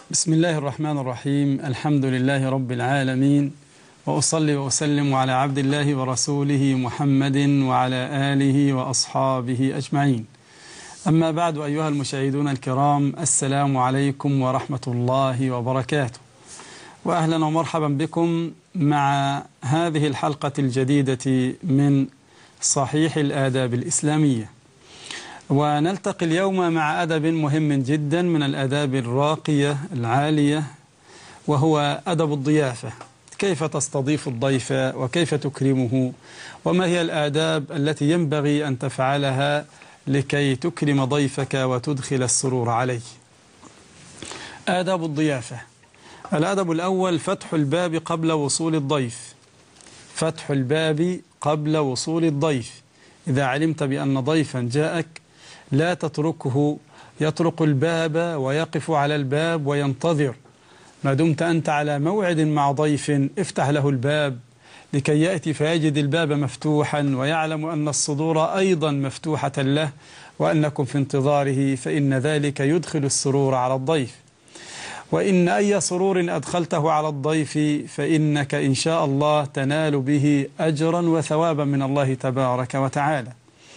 بسم الله الرحمن الرحيم. الحمد لله رب العالمين، وأصلي وأسلم على عبد الله ورسوله محمد وعلى آله وأصحابه أجمعين. أما بعد، أيها المشاهدون الكرام، السلام عليكم ورحمة الله وبركاته، وأهلا ومرحبا بكم مع هذه الحلقة الجديدة من صحيح الآداب الإسلامية. ونلتقي اليوم مع أدب مهم جدا من الآداب الراقية العالية، وهو أدب الضيافة. كيف تستضيف الضيف وكيف تكرمه، وما هي الآداب التي ينبغي أن تفعلها لكي تكرم ضيفك وتدخل السرور عليه. آداب الضيافة. الأدب الأول: فتح الباب قبل وصول الضيف. فتح الباب قبل وصول الضيف. إذا علمت بأن ضيفا جاءك لا تتركه يطرق الباب ويقف على الباب وينتظر. ما دمت أنت على موعد مع ضيف، افتح له الباب لكي يأتي فيجد الباب مفتوحا ويعلم أن الصدور أيضا مفتوحة له وأنكم في انتظاره، فإن ذلك يدخل السرور على الضيف. وإن أي سرور أدخلته على الضيف فإنك إن شاء الله تنال به أجرا وثوابا من الله تبارك وتعالى.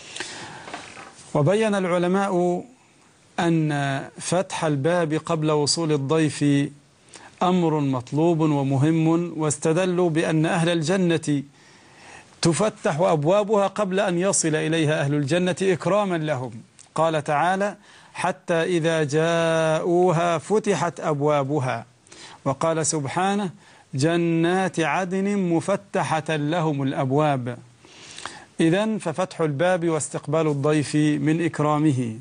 وبين العلماء أن فتح الباب قبل وصول الضيف أمر مطلوب ومهم، واستدلوا بأن أهل الجنة تفتح أبوابها قبل أن يصل إليها أهل الجنة إكراما لهم. قال تعالى: حتى إذا جاءوها فتحت أبوابها. وقال سبحانه: جنات عدن مفتحة لهم الأبواب. إذن ففتح الباب واستقبال الضيف من إكرامه.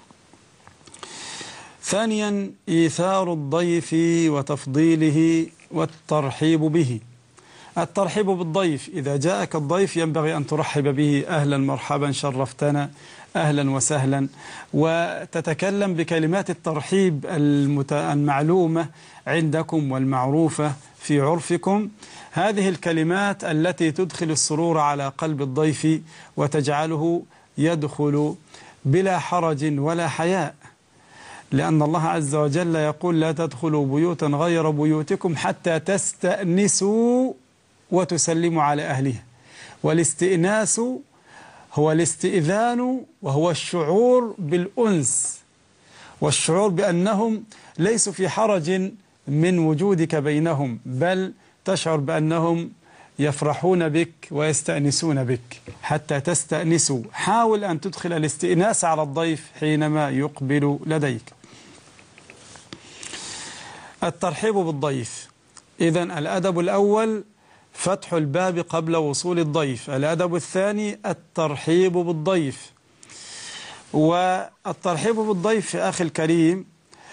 ثانيا: إيثار الضيف وتفضيله والترحيب به. الترحيب بالضيف: إذا جاءك الضيف ينبغي أن ترحب به: أهلا مرحبا، شرفتنا، أهلا وسهلا، وتتكلم بكلمات الترحيب المعلومة عندكم والمعروفة في عرفكم. هذه الكلمات التي تدخل السرور على قلب الضيف وتجعله يدخل بلا حرج ولا حياء، لأن الله عز وجل يقول: لا تدخلوا بيوتا غير بيوتكم حتى تستأنسوا وتسلموا على أهلها. والاستئناس هو الاستئذان، وهو الشعور بالأنس والشعور بأنهم ليسوا في حرج من وجودك بينهم، بل تشعر بأنهم يفرحون بك ويستأنسون بك. حتى تستأنسوا. حاول أن تدخل الاستئناس على الضيف حينما يقبل لديك. الترحيب بالضيف. إذن الأدب الأول فتح الباب قبل وصول الضيف. الأدب الثاني الترحيب بالضيف. والترحيب بالضيف يا أخي الكريم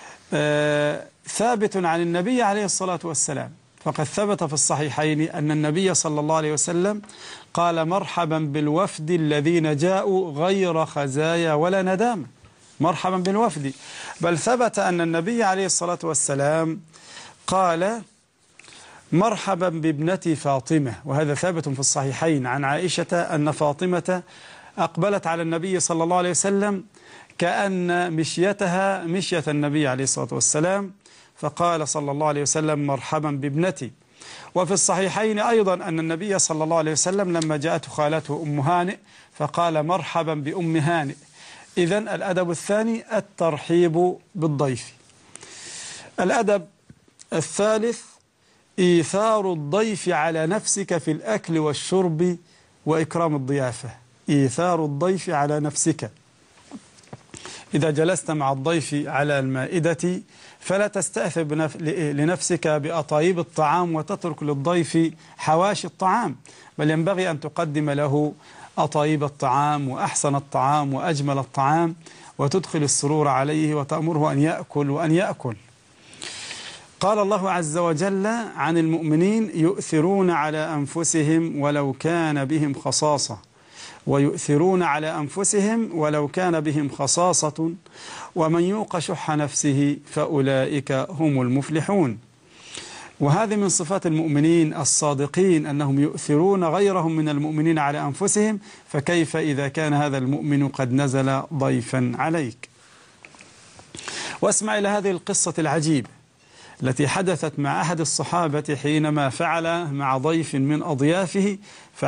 ثابت عن النبي عليه الصلاة والسلام، فقد ثبت في الصحيحين أن النبي صلى الله عليه وسلم قال: مرحبا بالوفد الذين جاءوا غير خزايا ولا ندامة. مرحبا بالوفد. بل ثبت أن النبي عليه الصلاة والسلام قال: مرحبا بابنتي فاطمة. وهذا ثابت في الصحيحين عن عائشة أن فاطمة أقبلت على النبي صلى الله عليه وسلم كأن مشيتها مشية النبي عليه الصلاة والسلام، فقال صلى الله عليه وسلم: مرحبا بابنتي. وفي الصحيحين أيضا أن النبي صلى الله عليه وسلم لما جاءته خالته أم هانئ فقال: مرحبا بأم هانئ. إذن الأدب الثاني الترحيب بالضيف. الأدب الثالث إيثار الضيف على نفسك في الأكل والشرب وإكرام الضيافة. إيثار الضيف على نفسك. إذا جلست مع الضيف على المائدة فلا تستأثر لنفسك بأطايب الطعام وتترك للضيف حواشي الطعام، بل ينبغي أن تقدم له أطايب الطعام وأحسن الطعام وأجمل الطعام، وتدخل السرور عليه وتأمره أن يأكل وأن يأكل. قال الله عز وجل عن المؤمنين: يؤثرون على أنفسهم ولو كان بهم خصاصة، ويؤثرون على أنفسهم ولو كان بهم خصاصة، ومن يوق شح نفسه فأولئك هم المفلحون. وهذه من صفات المؤمنين الصادقين أنهم يؤثرون غيرهم من المؤمنين على أنفسهم، فكيف إذا كان هذا المؤمن قد نزل ضيفا عليك. واسمع إلى هذه القصة العجيبة. التي حدثت مع أحد الصحابة حينما فعل مع ضيف من أضيافه،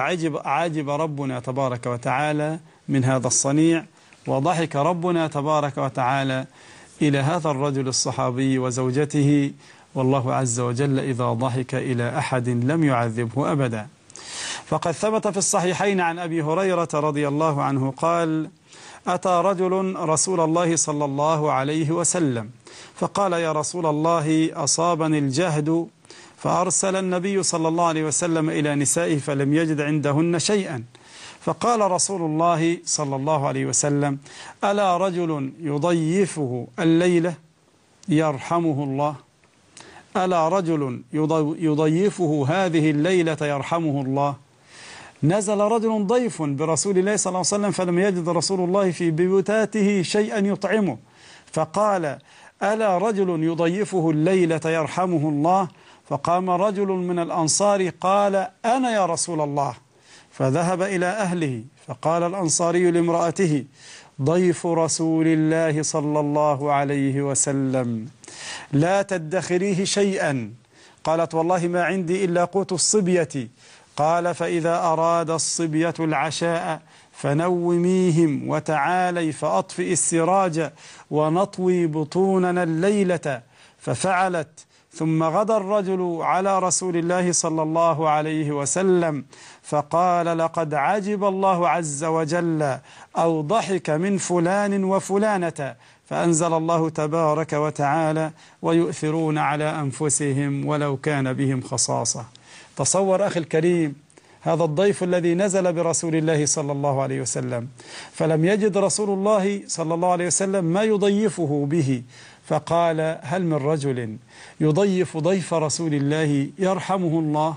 فعجب ربنا تبارك وتعالى من هذا الصنيع، وضحك ربنا تبارك وتعالى إلى هذا الرجل الصحابي وزوجته، والله عز وجل إذا ضحك إلى أحد لم يعذبه أبدا. فقد ثبت في الصحيحين عن أبي هريرة رضي الله عنه قال: أتى رجل رسول الله صلى الله عليه وسلم فقال: يا رسول الله، أصابني الجهد. فأرسل النبي صلى الله عليه وسلم إلى نسائه فلم يجد عندهن شيئا، فقال رسول الله صلى الله عليه وسلم: ألا رجل يضيفه الليلة يرحمه الله؟ ألا رجل يضيفه هذه الليلة يرحمه الله؟ نزل رجل ضيف برسول الله صلى الله عليه وسلم فلم يجد رسول الله في بيوتاته شيئا يطعمه، فقال: ألا رجل يضيفه الليلة يرحمه الله؟ فقام رجل من الأنصار قال: أنا يا رسول الله. فذهب إلى أهله، فقال الأنصاري لامرأته: ضيف رسول الله صلى الله عليه وسلم، لا تدخريه شيئا. قالت: والله ما عندي إلا قوت الصبية. قال: فإذا أراد الصبية العشاء فنوميهم وتعالي فأطفئ السراج ونطوي بطوننا الليلة. ففعلت. ثم غدا الرجل على رسول الله صلى الله عليه وسلم فقال: لقد عجب الله عز وجل أو ضحك من فلان وفلانة. فأنزل الله تبارك وتعالى: ويؤثرون على أنفسهم ولو كان بهم خصاصة. تصور أخي الكريم هذا الضيف الذي نزل برسول الله صلى الله عليه وسلم، فلم يجد رسول الله صلى الله عليه وسلم ما يضيفه به، فقال: هل من رجل يضيف ضيف رسول الله يرحمه الله؟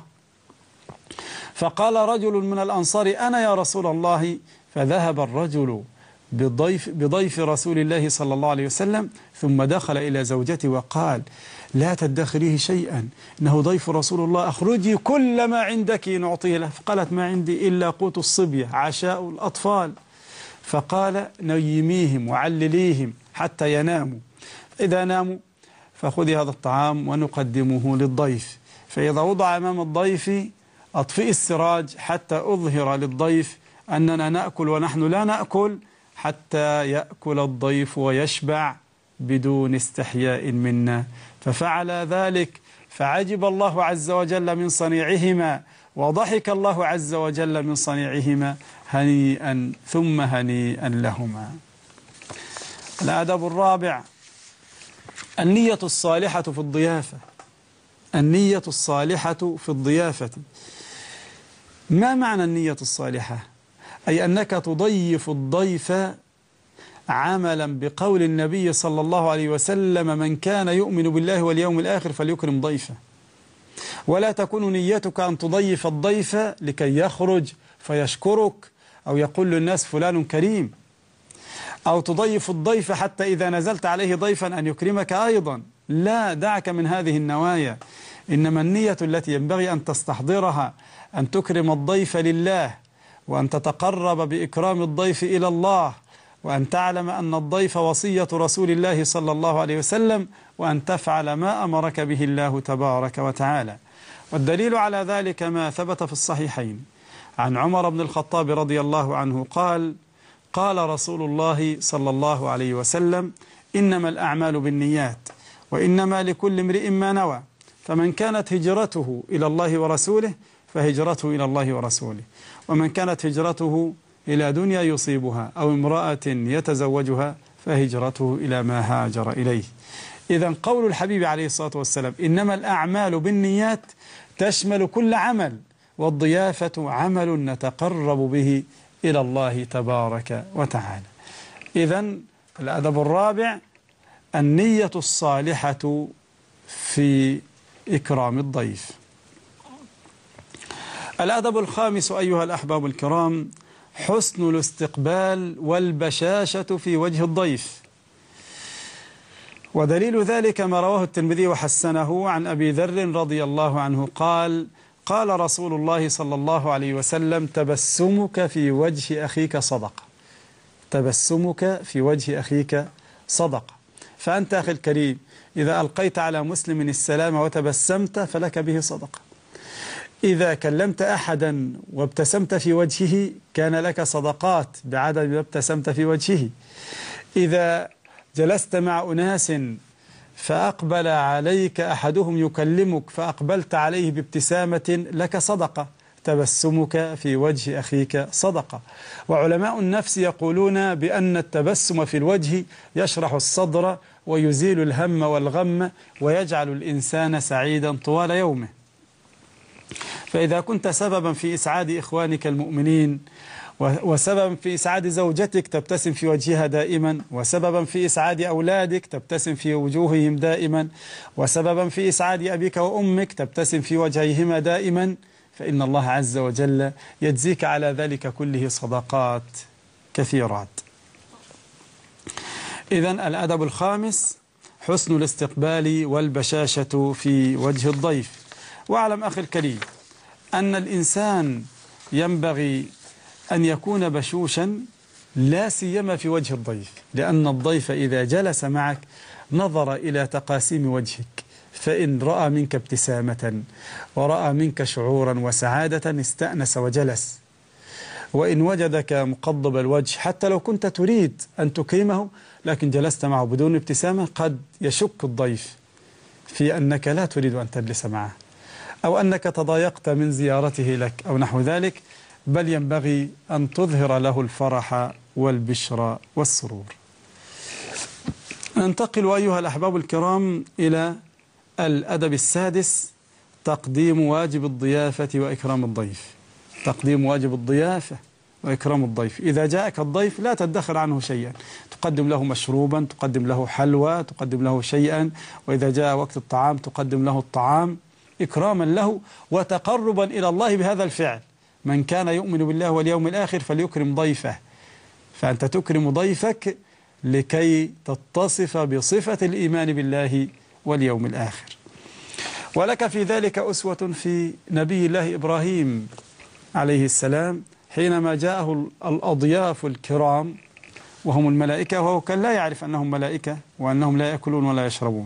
فقال رجل من الأنصار: أنا يا رسول الله. فذهب الرجل بضيف رسول الله صلى الله عليه وسلم، ثم دخل إلى زوجته وقال: لا تدخريه شيئا، إنه ضيف رسول الله، أخرجي كل ما عندك نعطيه له. فقالت: ما عندي إلا قوت الصبية، عشاء الأطفال. فقال: نيميهم وعلليهم حتى يناموا، إذا ناموا فخذي هذا الطعام ونقدمه للضيف، فإذا وضع أمام الضيف أطفئ السراج حتى أظهر للضيف أننا نأكل ونحن لا نأكل، حتى يأكل الضيف ويشبع بدون استحياء منا. ففعل ذلك، فعجب الله عز وجل من صنيعهما، وضحك الله عز وجل من صنيعهما، هنيئا ثم هنيئا لهما. الأدب الرابع: النية الصالحة في الضيافة. النية الصالحة في الضيافة. ما معنى النية الصالحة؟ أي أنك تضيف الضيف عملا بقول النبي صلى الله عليه وسلم: من كان يؤمن بالله واليوم الآخر فليكرم ضيفه. ولا تكون نيتك أن تضيف الضيف لكي يخرج فيشكرك أو يقول للناس فلان كريم، أو تضيف الضيف حتى إذا نزلت عليه ضيفا أن يكرمك أيضا. لا، دعك من هذه النوايا. إنما النية التي ينبغي أن تستحضرها أن تكرم الضيف لله، وأن تتقرب بإكرام الضيف إلى الله، وأن تعلم أن الضيف وصية رسول الله صلى الله عليه وسلم، وأن تفعل ما أمرك به الله تبارك وتعالى. والدليل على ذلك ما ثبت في الصحيحين عن عمر بن الخطاب رضي الله عنه قال: قال رسول الله صلى الله عليه وسلم: إنما الأعمال بالنيات وإنما لكل امرئ ما نوى، فمن كانت هجرته إلى الله ورسوله فهجرته إلى الله ورسوله، ومن كانت هجرته إلى دنيا يصيبها أو امرأة يتزوجها فهجرته إلى ما هاجر إليه. إذن قول الحبيب عليه الصلاة والسلام: إنما الأعمال بالنيات تشمل كل عمل، والضيافة عمل نتقرب به إلى الله تبارك وتعالى. إذن الأدب الرابع: النية الصالحة في إكرام الضيف. الأدب الخامس أيها الأحباب الكرام: حسن الاستقبال والبشاشة في وجه الضيف. ودليل ذلك ما رواه الترمذي وحسنه عن أبي ذر رضي الله عنه قال: قال رسول الله صلى الله عليه وسلم: تبسمك في وجه أخيك صدقة. تبسمك في وجه أخيك صدقة. فأنت أخي الكريم إذا ألقيت على مسلم السلام وتبسمت فلك به صدقة. إذا كلمت أحدا وابتسمت في وجهه كان لك صدقات بعدد ما ابتسمت في وجهه. إذا جلست مع أناس فأقبل عليك أحدهم يكلمك فأقبلت عليه بابتسامة لك صدقة. تبسمك في وجه أخيك صدقة. وعلماء النفس يقولون بأن التبسم في الوجه يشرح الصدر ويزيل الهم والغم ويجعل الإنسان سعيدا طوال يومه. فإذا كنت سببا في إسعاد إخوانك المؤمنين وسببا في إسعاد زوجتك تبتسم في وجهها دائما، وسببا في إسعاد أولادك تبتسم في وجوههم دائما، وسببا في إسعاد أبيك وأمك تبتسم في وجهيهما دائما، فإن الله عز وجل يجزيك على ذلك كله صدقات كثيرات. إذن الأدب الخامس حسن الاستقبال والبشاشة في وجه الضيف. واعلم أخي الكريم أن الإنسان ينبغي أن يكون بشوشا لا سيما في وجه الضيف، لأن الضيف إذا جلس معك نظر إلى تقاسيم وجهك، فإن رأى منك ابتسامة ورأى منك شعورا وسعادة استأنس وجلس، وإن وجدك مقضب الوجه حتى لو كنت تريد أن تكرمه لكن جلست معه بدون ابتسامة قد يشك الضيف في أنك لا تريد أن تجلس معه أو أنك تضايقت من زيارته لك أو نحو ذلك، بل ينبغي أن تظهر له الفرح والبشرى والسرور. ننتقل أيها الأحباب الكرام إلى الأدب السادس، تقديم واجب الضيافة وإكرام الضيف. تقديم واجب الضيافة وإكرام الضيف. إذا جاءك الضيف لا تدخر عنه شيئا، تقدم له مشروبا، تقدم له حلوى، تقدم له شيئا، وإذا جاء وقت الطعام تقدم له الطعام إكراما له وتقربا إلى الله بهذا الفعل. من كان يؤمن بالله واليوم الآخر فليكرم ضيفه. فأنت تكرم ضيفك لكي تتصف بصفة الإيمان بالله واليوم الآخر. ولك في ذلك أسوة في نبي الله إبراهيم عليه السلام حينما جاءه الأضياف الكرام وهم الملائكة، وهو كان لا يعرف أنهم ملائكة وأنهم لا يأكلون ولا يشربون.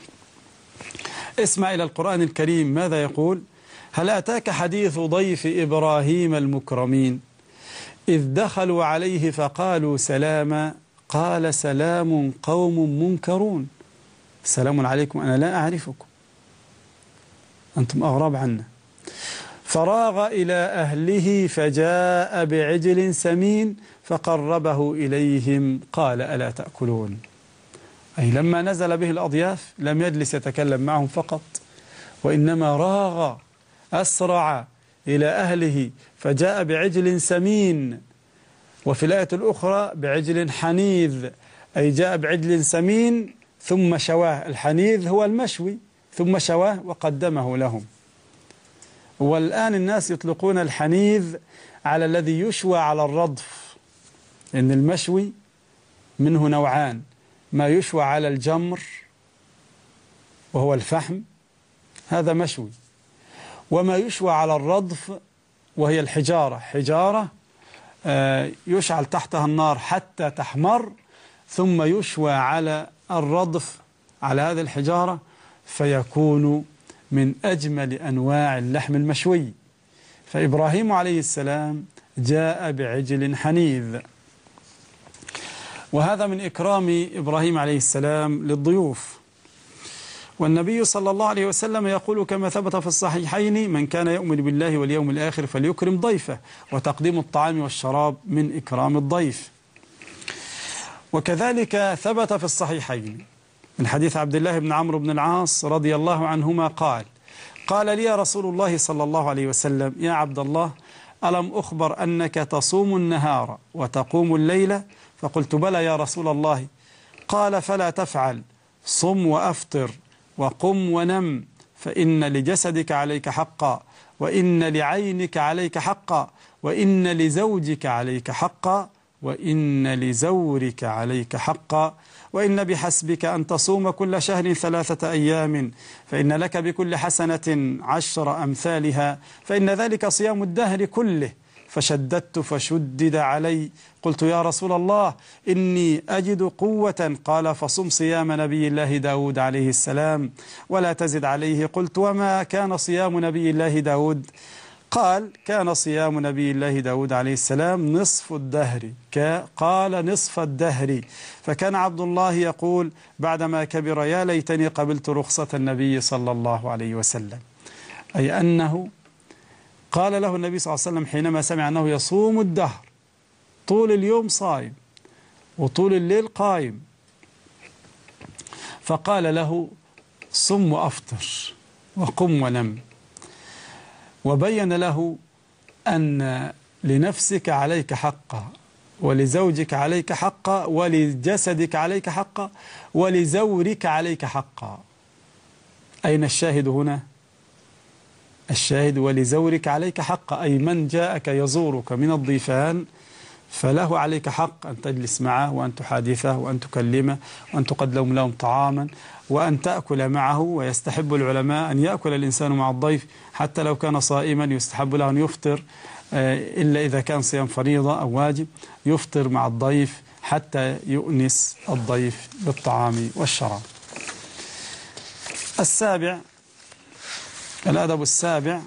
اسمع إلى القرآن الكريم ماذا يقول: هل أتاك حديث ضيف إبراهيم المكرمين إذ دخلوا عليه فقالوا سلاما قال سلام قوم منكرون سلام عليكم أنا لا أعرفكم أنتم أغراب عنا. فراغ إلى أهله فجاء بعجل سمين فقربه إليهم قال ألا تأكلون. أي لما نزل به الأضياف لم يجلس يتكلم معهم فقط، وإنما راغ أسرع إلى أهله فجاء بعجل سمين، وفي الآية الأخرى بعجل حنيذ، أي جاء بعجل سمين ثم شواه. الحنيذ هو المشوي ثم شواه وقدمه لهم. والآن الناس يطلقون الحنيذ على الذي يشوى على الرضف، لأن المشوي منه نوعان: ما يشوى على الجمر وهو الفحم هذا مشوي، وما يشوى على الرضف وهي الحجارة، حجارة يشعل تحتها النار حتى تحمر ثم يشوى على الرضف على هذه الحجارة فيكون من أجمل أنواع اللحم المشوي. فإبراهيم عليه السلام جاء بعجل حنيذ، وهذا من إكرام إبراهيم عليه السلام للضيوف. والنبي صلى الله عليه وسلم يقول كما ثبت في الصحيحين: من كان يؤمن بالله واليوم الآخر فليكرم ضيفه. وتقديم الطعام والشراب من إكرام الضيف. وكذلك ثبت في الصحيحين من حديث عبد الله بن عمرو بن العاص رضي الله عنهما قال لي رسول الله صلى الله عليه وسلم: يا عبد الله ألم أخبر أنك تصوم النهار وتقوم الليل؟ فقلت: بلى يا رسول الله. قال: فلا تفعل، صم وأفطر وقم ونم، فإن لجسدك عليك حقا، وإن لعينك عليك حقا، وإن لزوجك عليك حقا، وإن لزورك عليك حقا، وإن بحسبك أن تصوم كل شهر 3 أيام، فإن لك بكل حسنة 10 أمثالها، فإن ذلك صيام الدهر كله، فشددت فشدد علي. قلت يا رسول الله إني أجد قوة. قال فصم صيام نبي الله داود عليه السلام ولا تزد عليه. قلت وما كان صيام نبي الله داود؟ قال كان صيام نبي الله داود عليه السلام نصف الدهر. قال نصف الدهر. فكان عبد الله يقول بعدما كبر يا ليتني قبلت رخصة النبي صلى الله عليه وسلم، أي أنه قال له النبي صلى الله عليه وسلم حينما سمع أنه يصوم الدهر، طول اليوم صائم وطول الليل قائم، فقال له صم وأفطر وقم ونم، وبين له أن لنفسك عليك حقا، ولزوجك عليك حقا، ولجسدك عليك حقا، ولزورك عليك حقا. أين الشاهد هنا؟ الشاهد ولزورك عليك حقا، أي من جاءك يزورك من الضيفان فله عليك حق أن تجلس معه وأن تحادثه وأن تكلمه وأن تقدم لهم طعاما وأن تأكل معه. ويستحب العلماء أن يأكل الإنسان مع الضيف حتى لو كان صائما، يستحب له أن يفطر إلا إذا كان صيام فريضة أو واجب، يفطر مع الضيف حتى يؤنس الضيف بالطعام والشراب. السابع، الأدب السابع،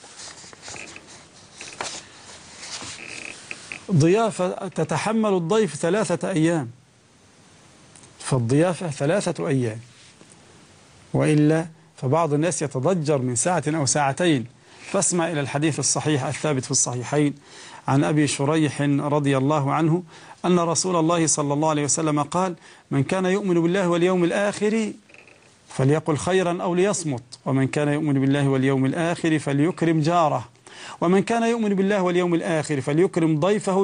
ضيافة تتحمل الضيف 3 أيام، فالضيافة 3 أيام، وإلا فبعض الناس يتضجر من ساعة أو ساعتين. فاسمع إلى الحديث الصحيح الثابت في الصحيحين عن أبي شريح رضي الله عنه أن رسول الله صلى الله عليه وسلم قال من كان يؤمن بالله واليوم الآخر فليقل خيرا أو ليصمت، ومن كان يؤمن بالله واليوم الآخر فليكرم جاره، ومن كان يؤمن بالله واليوم الآخر فليكرم ضيفه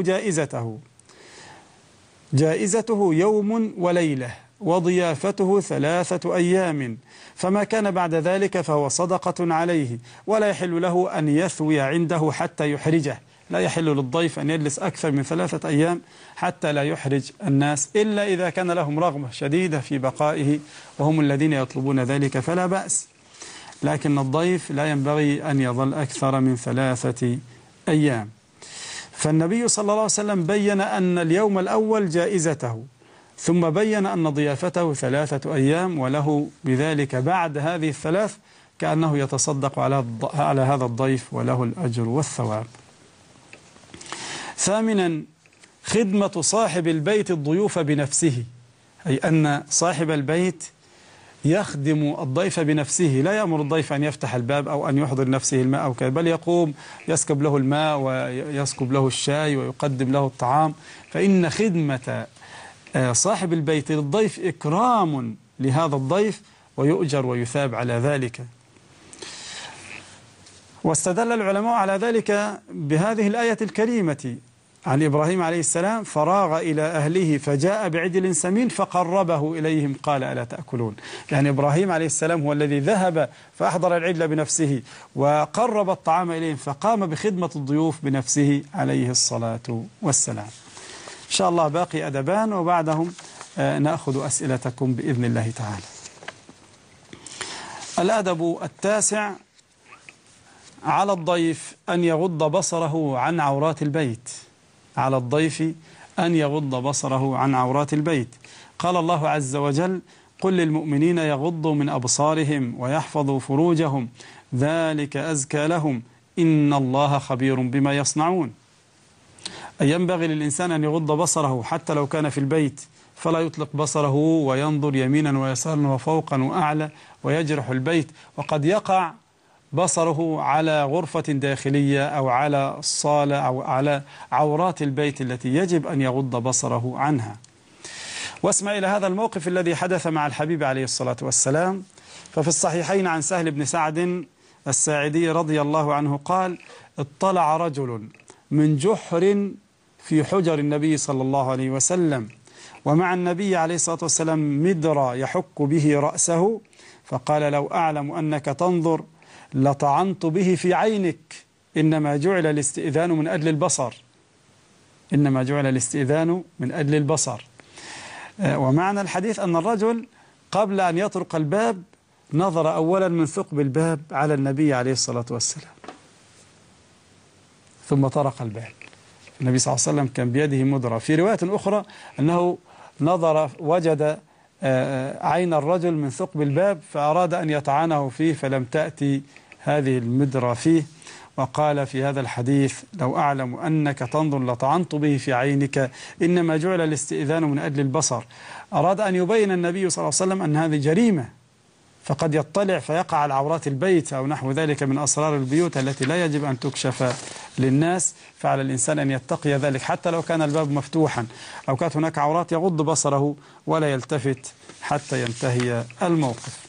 جائزته يوم وليلة، وضيافته 3 أيام، فما كان بعد ذلك فهو صدقة عليه، ولا يحل له أن يثوي عنده حتى يحرجه. لا يحل للضيف أن يجلس أكثر من 3 أيام حتى لا يحرج الناس، إلا إذا كان لهم رغبة شديدة في بقائه وهم الذين يطلبون ذلك فلا بأس، لكن الضيف لا ينبغي أن يظل أكثر من 3 أيام. فالنبي صلى الله عليه وسلم بين أن اليوم الأول جائزته، ثم بين أن ضيافته 3 أيام، وله بذلك بعد هذه ال3 كأنه يتصدق على هذا الضيف وله الأجر والثواب. ثامنا، خدمة صاحب البيت الضيوف بنفسه، أي أن صاحب البيت يخدم الضيف بنفسه، لا يأمر الضيف أن يفتح الباب أو أن يحضر نفسه الماء أو كذا، بل يقوم يسكب له الماء ويسكب له الشاي ويقدم له الطعام. فإن خدمة صاحب البيت للضيف إكرام لهذا الضيف ويؤجر ويثاب على ذلك. واستدل العلماء على ذلك بهذه الآية الكريمة عن إبراهيم عليه السلام: فراغ إلى أهله فجاء بعجل سمين فقربه إليهم قال ألا تأكلون. يعني إبراهيم عليه السلام هو الذي ذهب فأحضر العجل بنفسه وقرب الطعام إليهم، فقام بخدمة الضيوف بنفسه عليه الصلاة والسلام. إن شاء الله باقي أدبان وبعدهم نأخذ أسئلتكم بإذن الله تعالى. الأدب التاسع: على الضيف أن يغض بصره عن عورات البيت. على الضيف أن يغض بصره عن عورات البيت. قال الله عز وجل: قل للمؤمنين يغضوا من أبصارهم ويحفظوا فروجهم ذلك أزكى لهم إن الله خبير بما يصنعون. أي ينبغي للإنسان أن يغض بصره حتى لو كان في البيت، فلا يطلق بصره وينظر يمينا ويسارا وفوقا وأعلى ويجرح البيت، وقد يقع بصره على غرفة داخلية أو على الصالة أو على عورات البيت التي يجب أن يغض بصره عنها. واسمع إلى هذا الموقف الذي حدث مع الحبيب عليه الصلاة والسلام. ففي الصحيحين عن سهل بن سعد الساعدي رضي الله عنه قال: اطلع رجل من جحر في حجر النبي صلى الله عليه وسلم، ومع النبي عليه الصلاة والسلام مدرى يحك به رأسه، فقال: لو أعلم أنك تنظر لطعنت به في عينك، إنما جعل الاستئذان من أجل البصر. إنما جعل الاستئذان من أجل البصر. ومعنى الحديث أن الرجل قبل أن يطرق الباب نظر أولا من ثقب الباب على النبي عليه الصلاة والسلام، ثم طرق الباب. النبي صلى الله عليه وسلم كان بيده مدرة. في رواية أخرى أنه نظر وجد عين الرجل من ثقب الباب فأراد أن يطعنه فيه فلم تأتي هذه المدرة فيه، وقال في هذا الحديث: لو أعلم أنك تنظر لطعنت به في عينك، إنما جعل الاستئذان من أجل البصر. أراد أن يبين النبي صلى الله عليه وسلم أن هذه جريمة، فقد يطلع فيقع على عورات البيت أو نحو ذلك من أسرار البيوت التي لا يجب أن تكشف للناس، فعلى الإنسان أن يتقي ذلك حتى لو كان الباب مفتوحا أو كانت هناك عورات يغض بصره ولا يلتفت حتى ينتهي الموقف.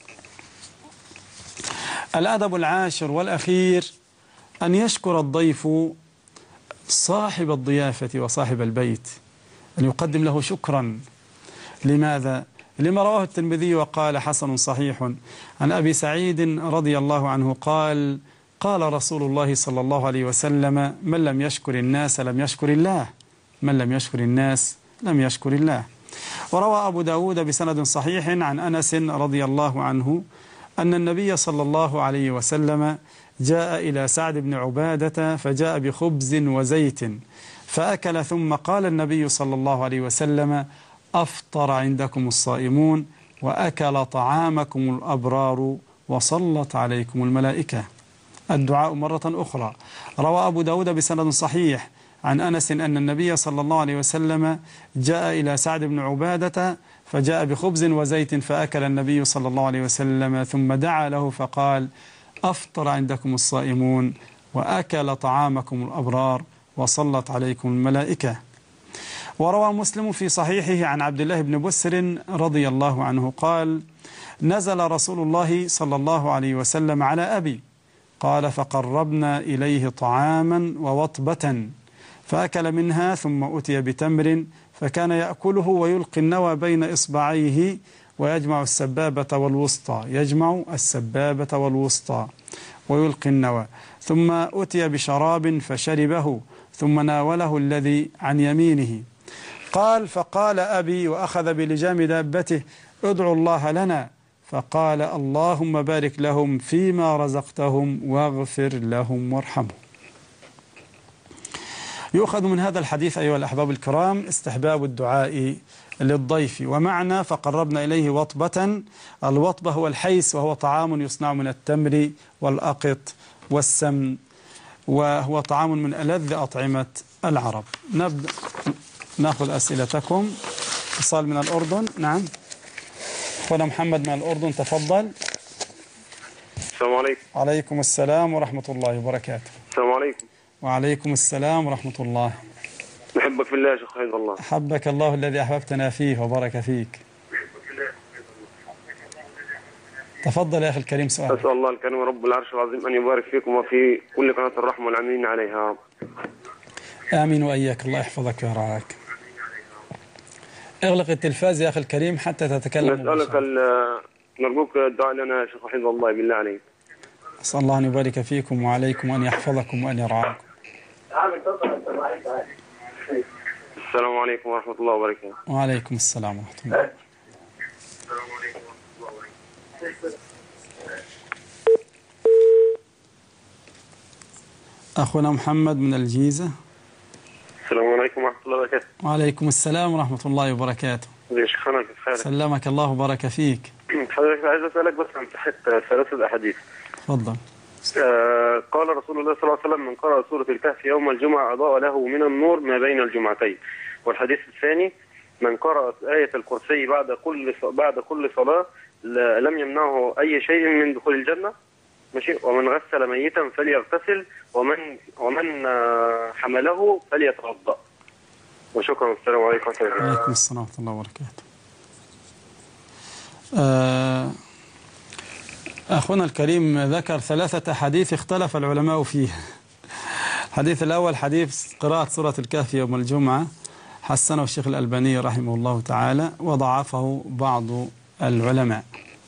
الأدب العاشر والأخير أن يشكر الضيف صاحب الضيافة وصاحب البيت، أن يقدم له شكرا. لماذا؟ لما رواه الترمذي وقال حسن صحيح عن أبي سعيد رضي الله عنه قال: قال رسول الله صلى الله عليه وسلم: من لم يشكر الناس لم يشكر الله، من لم يشكر الناس لم يشكر الله. وروى أبو داود بسند صحيح عن أنس رضي الله عنه أن النبي صلى الله عليه وسلم جاء إلى سعد بن عبادة فجاء بخبز وزيت فأكل، ثم قال النبي صلى الله عليه وسلم: أفطر عندكم الصائمون وأكل طعامكم الأبرار وصلت عليكم الملائكة. الدعاء مرة أخرى. روى أبو داود بسند صحيح عن أنس أن النبي صلى الله عليه وسلم جاء إلى سعد بن عبادة فجاء بخبز وزيت فأكل النبي صلى الله عليه وسلم، ثم دعا له فقال: أفطر عندكم الصائمون وأكل طعامكم الأبرار وصلت عليكم الملائكة. وروى مسلم في صحيحه عن عبد الله بن بسر رضي الله عنه قال: نزل رسول الله صلى الله عليه وسلم على أبي، قال: فقربنا إليه طعاما ووطبة فأكل منها، ثم أتي بتمر فكان يأكله ويلقي النوى بين إصبعيه ويجمع السبابة والوسطى، يجمع السبابة والوسطى ويلقي النوى، ثم أتي بشراب فشربه، ثم ناوله الذي عن يمينه. قال: فقال أبي وأخذ بلجام دابته: ادعوا الله لنا، فقال: اللهم بارك لهم فيما رزقتهم واغفر لهم وارحمهم. يؤخذ من هذا الحديث أيها الأحباب الكرام استحباب الدعاء للضيف. ومعنى فقربنا إليه وطبة، الوطبة هو الحيس، وهو طعام يصنع من التمر والأقط والسمن، وهو طعام من ألذ أطعمة العرب. نبدأ نأخذ أسئلتكم. اتصال من الأردن. نعم، أخونا محمد من الأردن، تفضل. السلام عليكم. عليكم السلام ورحمة الله وبركاته. السلام عليكم. وعليكم السلام ورحمة الله. نحبك في الله يا شيخ حفظ الله. حبك الله الذي أحببتنا فيه وبارك فيك. تفضل يا أخي الكريم سؤال. أسأل الله الكريم رب العرش العظيم أن يبارك فيكم وفي كل قناة الرحمة والعاملين عليها يا رب. آمين وإياك، الله يحفظك ويرعاك. اغلق التلفاز يا أخي الكريم حتى تتكلم. نسألك نرجوك الدعاء لنا يا شيخ حفظ الله بالله عليك. أسأل الله أن يبارك فيكم وعليكم وأن يحفظكم وأن يرعاكم. السلام عليكم ورحمة الله وبركاته. وعليكم السلام ورحمة الله. أخونا محمد من الجيزة. السلام عليكم ورحمة الله وبركاته. وعليكم السلام ورحمة الله وبركاته. يا شيخنا كيف حالك؟ سلمك الله وبارك فيك. حضرتك عايز أسألك بس عن صحة ثلاثة أحاديث. تفضل. قال رسول الله صلى الله عليه وسلم: من قرأ سورة الكهف يوم الجمعة أضاء له من النور ما بين الجمعتين. والحديث الثاني: من قرأ آية الكرسي بعد كل صلاة لم يمنعه أي شيء من دخول الجنة. ماشي. ومن غسل ميتا فليغتسل، ومن حمله فليتوضأ. وشكرا. السلام عليكم ورحمة الله. وعليكم السلام ورحمة الله وبركاته. أخونا الكريم ذكر ثلاثة حديث اختلف العلماء فيها. الحديث الأول حديث قراءة سورة الكهف يوم الجمعة، حسنه الشيخ الألباني رحمه الله تعالى وضعفه بعض العلماء،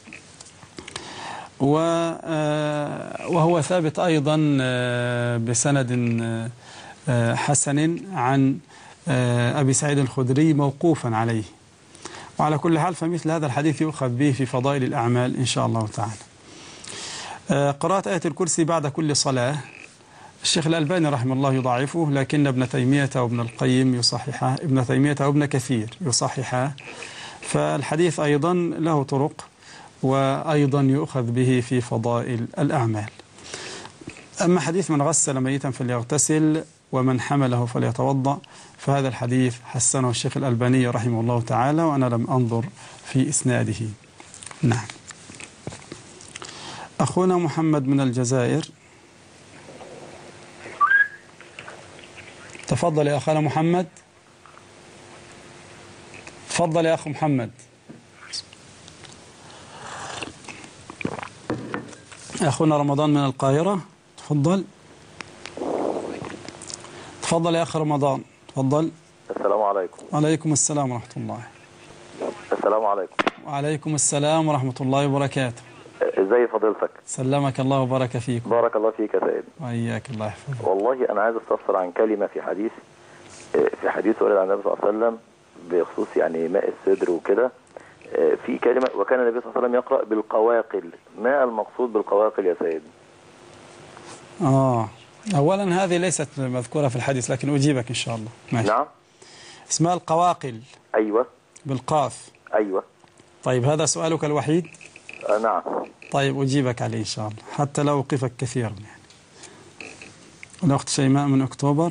وهو ثابت أيضا بسند حسن عن أبي سعيد الخدري موقوفا عليه. وعلى كل حال فمثل هذا الحديث يؤخذ به في فضائل الأعمال إن شاء الله تعالى. قراءة آية الكرسي بعد كل صلاة، الشيخ الألباني رحمه الله يضعفه، لكن ابن تيمية وابن القيم يصححه، ابن تيمية وابن كثير يصححه. فالحديث أيضا له طرق، وأيضا يؤخذ به في فضائل الأعمال. أما حديث من غسل ميتا فليغتسل ومن حمله فليتوضأ، فهذا الحديث حسنه الشيخ الألباني رحمه الله تعالى، وأنا لم أنظر في إسناده. نعم. أخونا محمد من الجزائر، تفضل يا أخونا محمد. تفضل يا أخو محمد. أخونا رمضان من القاهرة، تفضل. تفضل يا أخ رمضان، تفضل. السلام عليكم. وعليكم السلام ورحمة الله. السلام عليكم. وعليكم السلام ورحمة الله وبركاته. ازي فضيلتك؟ سلمك الله وبارك فيك. بارك الله فيك يا سيد. وإياك، الله يحفظك. والله أنا عايز استفسر عن كلمة في حديث ورد عن النبي صلى الله عليه وسلم بخصوص يعني ماء السدر وكده. في كلمة: وكان النبي صلى الله عليه وسلم يقرأ بالقواقل. ما المقصود بالقواقل يا سيد؟ أولا هذه ليست مذكورة في الحديث، لكن أجيبك إن شاء الله. ماشي. نعم. اسمها القواقل. أيوة. بالقاف. أيوة. طيب هذا سؤالك الوحيد؟ نعم. طيب أجيبك عليه إن شاء الله، حتى لا أوقفك كثيرا يعني. الأخت شيماء من أكتوبر.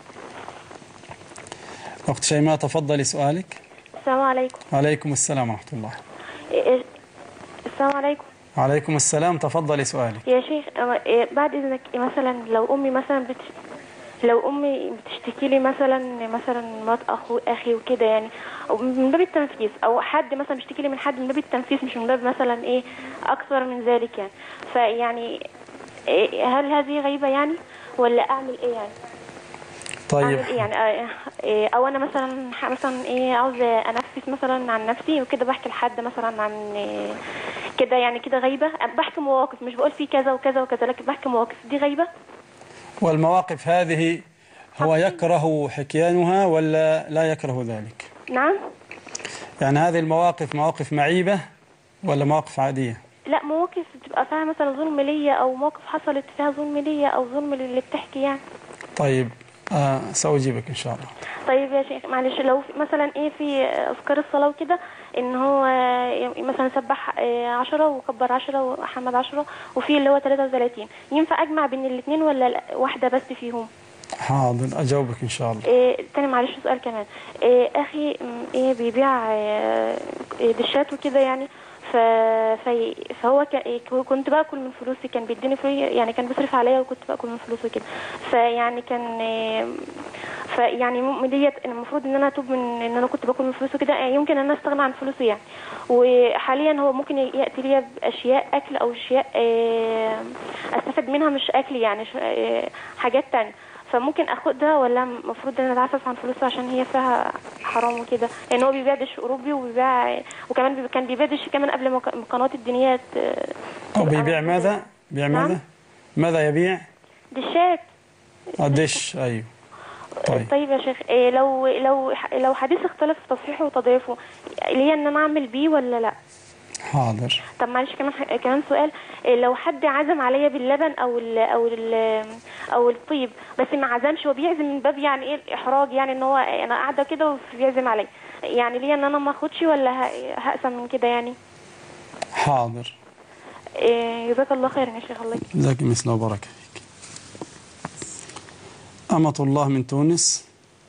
أخت شيماء تفضلي سؤالك. السلام عليكم. وعليكم السلام ورحمة الله. السلام عليكم. وعليكم السلام، تفضلي سؤالك. يا شيخ، بعد إذنك مثلا لو أمي مثلا لو أمي بتشتكي لي مثلا مرات أخي وكده يعني، من باب التنفيس، أو حد مثلا بيشتكي لي من حد من باب التنفيس، مش من باب مثلا إيه أكثر من ذلك يعني، فيعني هل هذه غيبة يعني، ولا أعمل إيه يعني؟ طيب أعمل إيه يعني؟ أو أنا مثلا إيه عاوز أنفس مثلا عن نفسي وكده، بحكي لحد مثلا عن كده يعني، كده غيبة؟ بحكي مواقف، مش بقول في كذا وكذا وكذا، لكن بحكي مواقف، دي غيبة؟ والمواقف هذه هو يكره حكيانها ولا لا يكره ذلك؟ نعم. يعني هذه المواقف مواقف معيبة ولا مواقف عادية؟ لا، مواقف بتبقى فيها مثلا ظلم ليا، أو مواقف حصلت فيها ظلم ليا أو ظلم للي بتحكي يعني. طيب سأجيبك إن شاء الله. طيب يا شيخ معلش، لو مثلا إيه في أذكار الصلاة وكده، إن هو مثلا سبح 10 وكبر 10 وحمد 10، وفي اللي هو 33، ينفع أجمع بين الاثنين ولا واحدة بس فيهم؟ حاضر أجاوبك إن شاء الله. تاني معلش سؤال كمان. أخي بيبيع دشات وكده يعني، فهو كنت باكل من فلوسي، كان بيديني فلوس يعني، كان بيصرف عليا وكنت باكل من فلوسه كده، فيعني كان فيعني ديت المفروض ان انا اتوب من ان انا كنت باكل من فلوسه كده، يمكن ان انا استغنى عن فلوسه يعني. وحاليا هو ممكن ياتي لي باشياء اكل او اشياء استفاد منها، مش اكل يعني، حاجات تانية، فممكن اخدها ولا المفروض ان انا اتعفف عن فلوسه عشان هي فيها حرام وكده؟ لان هو بيبيع دش اوروبي وبيبيع، وكمان كان بيبيع دش كمان قبل ما القنوات الدينيه. او بيبيع ماذا؟ بيع ماذا؟ نعم؟ ماذا يبيع؟ دشات. دش. ايوه. طيب يا شيخ، لو حديث اختلف في تصحيحه وتضعيفه، ليا ان انا اعمل بيه ولا لا؟ حاضر. طب معلش كمان سؤال، لو حد عزم عليا باللبن او الطيب، بس ما عزمش، هو بيعزم من باب يعني ايه الاحراج يعني، ان هو انا قاعده كده وبيعزم عليا، يعني ليا ان انا ما اخدش ولا هقسم من كده يعني؟ حاضر. جزاك الله خيرا يا شيخ. الله يكرمك. جزاك مثل وبركه فيك. أمة الله من تونس،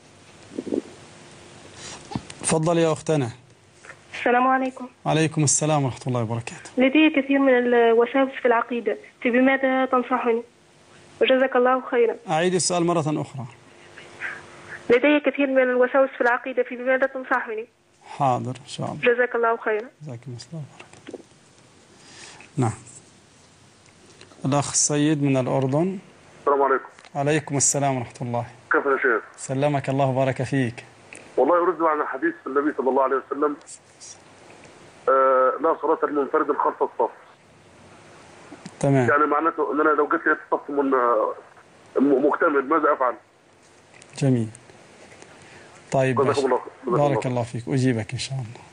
تفضل يا أختنا. السلام عليكم. وعليكم السلام ورحمة الله وبركاته. لدي كثير من الوساوس في العقيدة، بماذا تنصحني؟ وجزاك الله خيرا. أعيد السؤال مرة أخرى. لدي كثير من الوساوس في العقيدة، بماذا تنصحني؟ حاضر إن شاء الله. جزاك الله خيرا. جزاك مثل وبركاته. نعم. الأخ السيد من الأردن. السلام عليكم. عليكم السلام ورحمة الله. كيف يا شيخ؟ سلمك الله وبارك فيك. والله أرد عن حديث النبي صلى الله عليه وسلم: لا صلاة لمنفرد خلف الصف. تمام. يعني معناته أن أنا لو جيت لقيت الصف مكتمل ماذا أفعل؟ جميل. طيب بارك الله فيك. أجيبك إن شاء الله.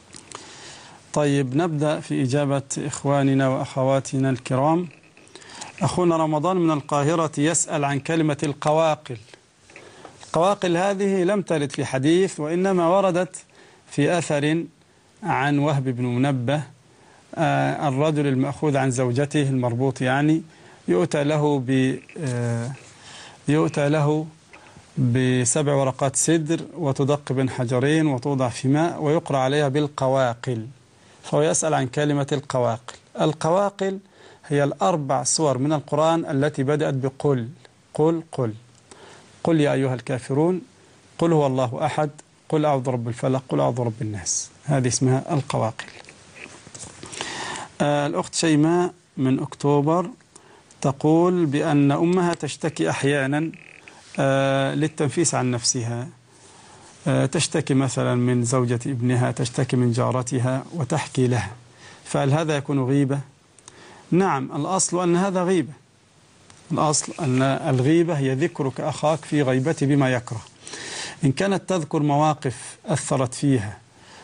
طيب نبدأ في إجابة إخواننا وأخواتنا الكرام. أخونا رمضان من القاهرة يسأل عن كلمة القواقل. القواقل هذه لم ترد في حديث، وإنما وردت في أثر عن وهب بن منبه، الرجل المأخوذ عن زوجته المربوط، يعني يؤتى له ب7 ورقات سدر وتدق بين حجرين وتوضع في ماء ويقرأ عليها بالقواقل. فهو يسأل عن كلمة القواقل. القواقل هي ال4 سور من القرآن التي بدأت بقل. قل قل قل يا أيها الكافرون، قل هو الله أحد، قل أعوذ برب الفلق، قل أعوذ برب الناس. هذه اسمها القواقل. الأخت شيماء من أكتوبر تقول بأن أمها تشتكي أحيانا للتنفيس عن نفسها، تشتكي مثلا من زوجة ابنها، تشتكي من جارتها وتحكي لها، فهل هذا يكون غيبة؟ نعم، الأصل أن هذا غيبة. الأصل أن الغيبة هي ذكرك أخاك في غيبته بما يكره. إن كانت تذكر مواقف أثرت فيها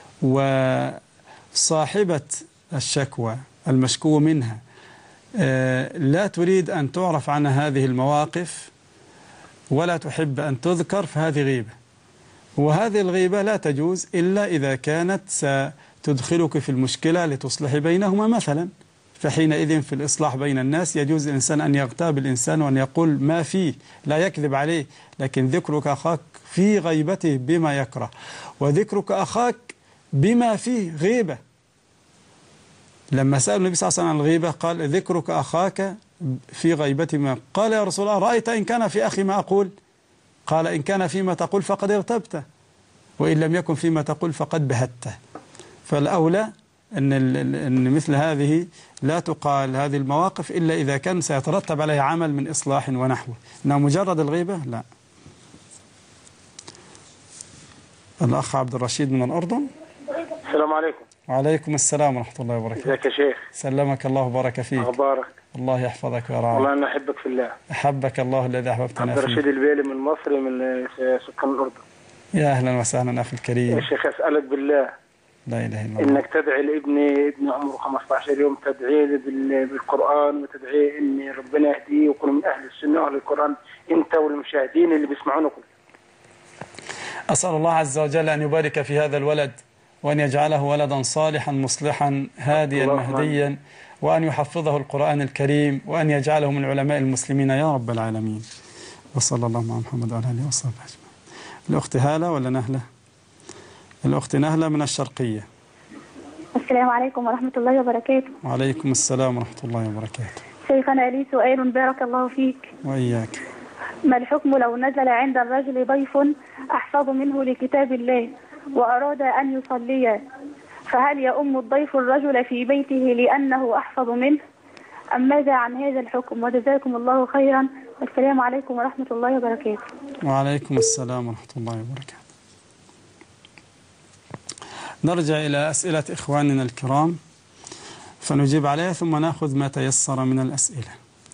وصاحبة الشكوى المشكو منها لا تريد أن تعرف عن هذه المواقف ولا تحب أن تذكر، فهذه غيبة. وهذه الغيبة لا تجوز إلا إذا كانت ستدخلك في المشكلة لتصلح بينهما مثلا، فحينئذ في الإصلاح بين الناس يجوز الإنسان أن يغتاب الإنسان وأن يقول ما فيه، لا يكذب عليه، لكن ذكرك أخاك في غيبته بما يكره، وذكرك أخاك بما فيه غيبة. لما سأل النبي صلى الله عليه وسلم عن الغيبة قال ذكرك أخاك في غيبته ما، قال يا رسول الله رأيت إن كان في أخي ما أقول؟ قال إن كان فيما تقول فقد اغتبته، وإن لم يكن فيما تقول فقد بهته. فالأولى أن مثل هذه لا تقال هذه المواقف إلا إذا كان سيترتب عليه عمل من إصلاح ونحوه، إنه مجرد الغيبة لا. الأخ عبد الرشيد من الأردن. السلام عليكم. وعليكم السلام ورحمة الله وبركاته. ازيك يا شيخ؟ سلمك الله وبارك فيك. أخبارك؟ الله يحفظك ويرعاك. والله أنا أحبك في الله. أحبك الله الذي أحببتنا فيه. عبد الرشيد البيلي من مصر، من سكان الأردن. يا أهلا وسهلا أخي الكريم. يا شيخ أسألك بالله لا إله إلا الله إنك تدعي لابني، ابن عمره 15 يوم، تدعي لي بالقرآن، وتدعي إن ربنا يهديه ويكون من أهل السنة وأهل القرآن، أنت والمشاهدين اللي بيسمعونا كلهم. أسأل الله عز وجل أن يبارك في هذا الولد، وأن يجعله ولدا صالحا مصلحا هاديا مهديا، وأن يحفظه القرآن الكريم، وأن يجعله من علماء المسلمين يا رب العالمين. وصلى الله على محمد وعلى آله وصحبه أجمعين. الأخت هالة ولا نهلة؟ الأخت نهلة من الشرقية. السلام عليكم ورحمة الله وبركاته. وعليكم السلام ورحمة الله وبركاته. شيخنا لي سؤال بارك الله فيك. وإياك. ما الحكم لو نزل عند الرجل ضيف أحفظ منه لكتاب الله وأراد أن يصلي، فهل يؤم الضيف الرجل في بيته لأنه أحفظ منه، أم ماذا عن هذا الحكم؟ وجزاكم الله خيرا، والسلام عليكم ورحمة الله وبركاته. وعليكم السلام ورحمة الله وبركاته. نرجع إلى أسئلة إخواننا الكرام فنجيب عليها، ثم نأخذ ما تيسر من الأسئلة.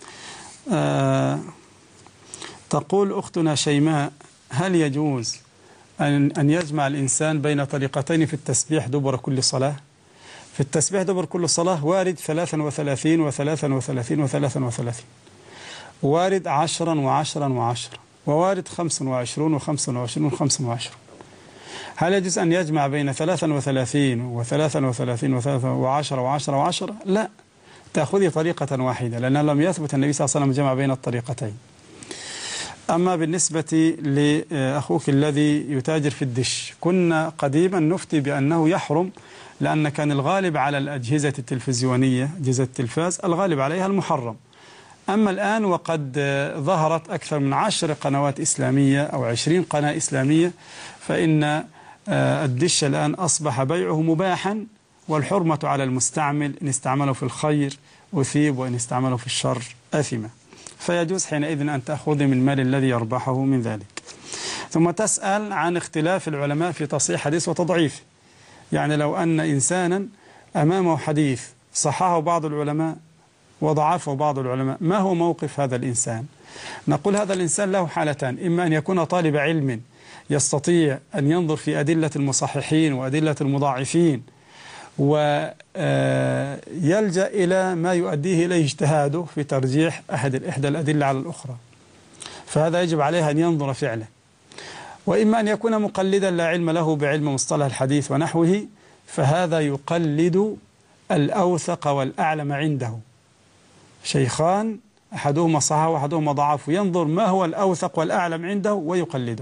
تقول أختنا شيماء هل يجوز أن يجمع الإنسان بين طريقتين في التسبيح دبر كل صلاة؟ في التسبيح دبر كل صلاة وارد 33 و33 و33، وارد 10 و10 و10، ووارد 25 و25 و25. هل يجوز أن يجمع بين 33 و33 و10 و10 و10؟ لا، تأخذي طريقة واحدة، لأنه لم يثبت النبي صلى الله عليه وسلم جمع بين الطريقتين. أما بالنسبة لأخوك الذي يتاجر في الدش، كنا قديما نفتي بأنه يحرم، لأن كان الغالب على الأجهزة التلفزيونية، أجهزة التلفاز الغالب عليها المحرم. أما الآن وقد ظهرت أكثر من 10 قنوات إسلامية أو 20 قناة إسلامية، فإن الدش الآن أصبح بيعه مباحا، والحرمة على المستعمل، إن استعمله في الخير أثيب، وإن استعمله في الشر أثم، فيجوز حينئذ أن تأخذ من مال الذي يربحه من ذلك. ثم تسأل عن اختلاف العلماء في تصحيح حديث وتضعيفه، يعني لو أن إنسانا أمامه حديث صححه بعض العلماء وضعفه بعض العلماء، ما هو موقف هذا الإنسان؟ نقول هذا الإنسان له حالتان: إما أن يكون طالب علم يستطيع أن ينظر في أدلة المصححين وأدلة المضاعفين ويلجأ إلى ما يؤديه إليه اجتهاده في ترجيح إحدى الأدلة على الأخرى، فهذا يجب عليه أن ينظر فعله. وإما أن يكون مقلدا لا علم له بعلم مصطلح الحديث ونحوه، فهذا يقلد الأوثق والأعلم عنده، شيخان أحدهما صححه وأحدهما ضعفه، ينظر ما هو الأوثق والأعلم عنده ويقلده.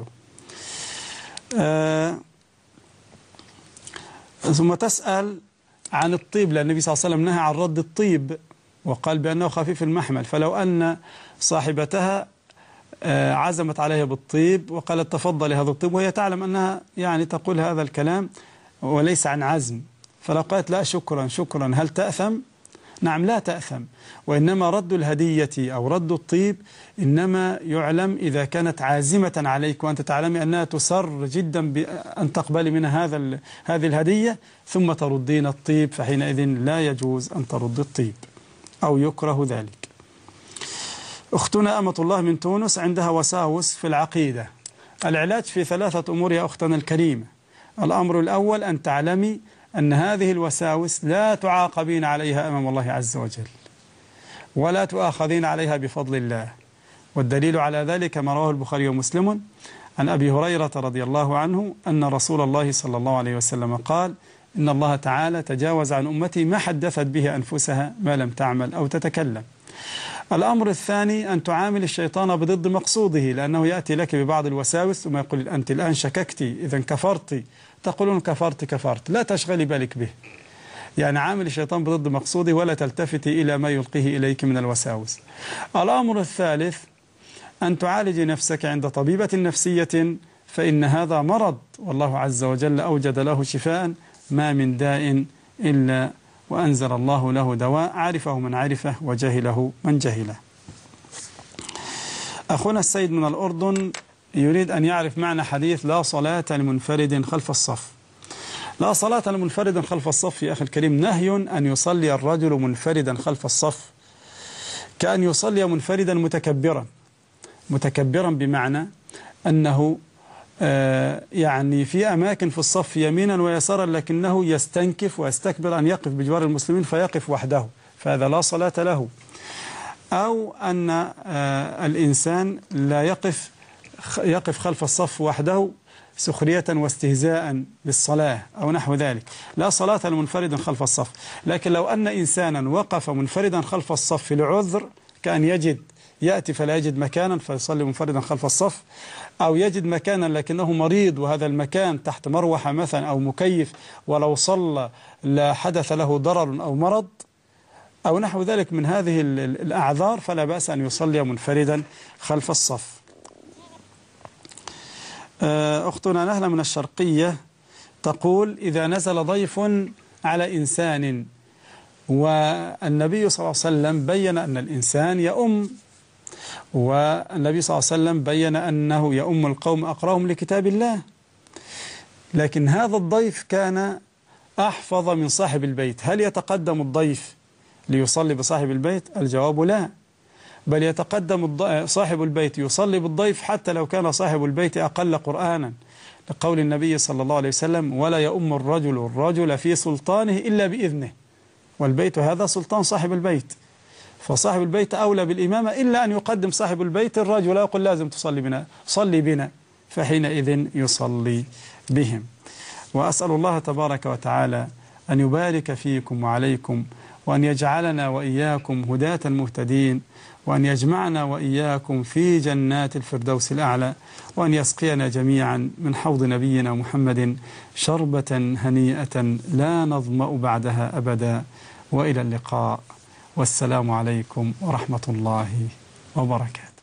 ثم تسأل عن الطيب، لأن النبي صلى الله عليه وسلم نهى عن رد الطيب وقال بأنه خفيف المحمل، فلو أن صاحبتها عزمت عليها بالطيب وقالت تفضل هذا الطيب، وهي تعلم أنها يعني تقول هذا الكلام وليس عن عزم، فلو قالت لا شكرا شكرا، هل تأثم؟ نعم لا تأثم، وإنما رد الهدية أو رد الطيب إنما يعلم إذا كانت عازمة عليك وأنت تعلمي أنها تسر جدا بأن تقبلي منها هذه الهدية ثم تردين الطيب، فحينئذ لا يجوز أن ترد الطيب أو يكره ذلك. أختنا أمة الله من تونس عندها وساوس في العقيدة. العلاج في 3 أمور يا أختنا الكريمة. الأمر الأول أن تعلمي أن هذه الوساوس لا تعاقبين عليها أمام الله عز وجل ولا تؤاخذين عليها بفضل الله، والدليل على ذلك ما رواه البخاري ومسلم عن أبي هريرة رضي الله عنه أن رسول الله صلى الله عليه وسلم قال: إن الله تعالى تجاوز عن أمتي ما حدثت به أنفسها ما لم تعمل أو تتكلم. الأمر الثاني أن تعامل الشيطان بضد مقصوده، لأنه يأتي لك ببعض الوساوس ثم يقول أنت الآن شككتي إذا كفرتي، تقولون كفرت، لا تشغلي بالك به، يعني عامل الشيطان بضد مقصوده ولا تلتفتي إلى ما يلقيه إليك من الوساوس. الأمر الثالث أن تعالجي نفسك عند طبيبة نفسية، فإن هذا مرض والله عز وجل أوجد له شفاء، ما من داء إلا وأنزل الله له دواء، عرفه من عرفه وجهله من جهله. أخونا السيد من الأردن يريد أن يعرف معنى حديث لا صلاة لمنفرد خلف الصف. لا صلاة لمنفرد خلف الصف يا أخي الكريم نهي أن يصلي الرجل منفردا خلف الصف، كأن يصلي منفردا متكبرا بمعنى أنه يعني في أماكن في الصف يمينا ويسارا، لكنه يستنكف ويستكبر أن يقف بجوار المسلمين فيقف وحده، فهذا لا صلاة له. أو أن الإنسان لا يقف خلف الصف وحده سخرية واستهزاء بالصلاة أو نحو ذلك، لا صلاة لمنفرد خلف الصف. لكن لو أن إنسانا وقف منفردا خلف الصف لعذر، كأن يأتي فلا يجد مكانا فيصلي منفردا خلف الصف، أو يجد مكانا لكنه مريض وهذا المكان تحت مروحة مثلا أو مكيف، ولو صلى لا حدث له ضرر أو مرض أو نحو ذلك من هذه الأعذار، فلا بأس أن يصلي منفردا خلف الصف. أختنا نهلة من الشرقية تقول: إذا نزل ضيف على إنسان والنبي صلى الله عليه وسلم بين أن الإنسان يؤم، والنبي صلى الله عليه وسلم بين أنه يؤم القوم أقراهم لكتاب الله، لكن هذا الضيف كان أحفظ من صاحب البيت، هل يتقدم الضيف ليصلي بصاحب البيت؟ الجواب لا، بل يتقدم صاحب البيت يصلي بالضيف حتى لو كان صاحب البيت أقل قرآنا، لقول النبي صلى الله عليه وسلم: ولا يؤم الرجل في سلطانه إلا بإذنه، والبيت هذا سلطان صاحب البيت، فصاحب البيت أولى بالإمامة، إلا أن يقدم صاحب البيت الرجل يقول لازم تصلي بنا، صلي بنا، فحينئذ يصلي بهم. وأسأل الله تبارك وتعالى أن يبارك فيكم وعليكم، وأن يجعلنا وإياكم هداة مهتدين، وأن يجمعنا وإياكم في جنات الفردوس الأعلى، وأن يسقينا جميعا من حوض نبينا محمد شربة هنيئة لا نظمأ بعدها أبدا. وإلى اللقاء، والسلام عليكم ورحمة الله وبركاته.